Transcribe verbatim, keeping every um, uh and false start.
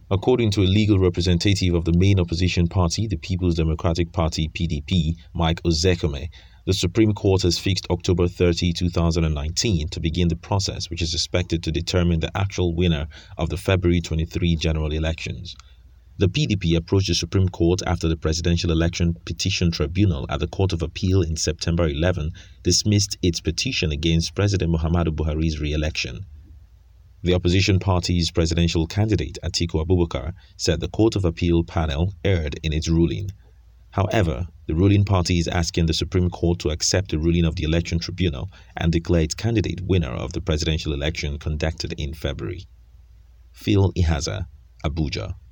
According to a legal representative of the main opposition party, the People's Democratic Party P D P, Mike Ozekome, the Supreme Court has fixed October thirtieth, two thousand nineteen to begin the process, which is expected to determine the actual winner of the February twenty-third general elections. The P D P approached the Supreme Court after the Presidential Election Petition Tribunal at the Court of Appeal in September eleventh dismissed its petition against President Muhammadu Buhari's re-election. The opposition party's presidential candidate, Atiku Abubakar, said the Court of Appeal panel erred in its ruling. However, the ruling party is asking the Supreme Court to accept the ruling of the Election Tribunal and declare its candidate winner of the presidential election conducted in February. Phil Ihaza, Abuja.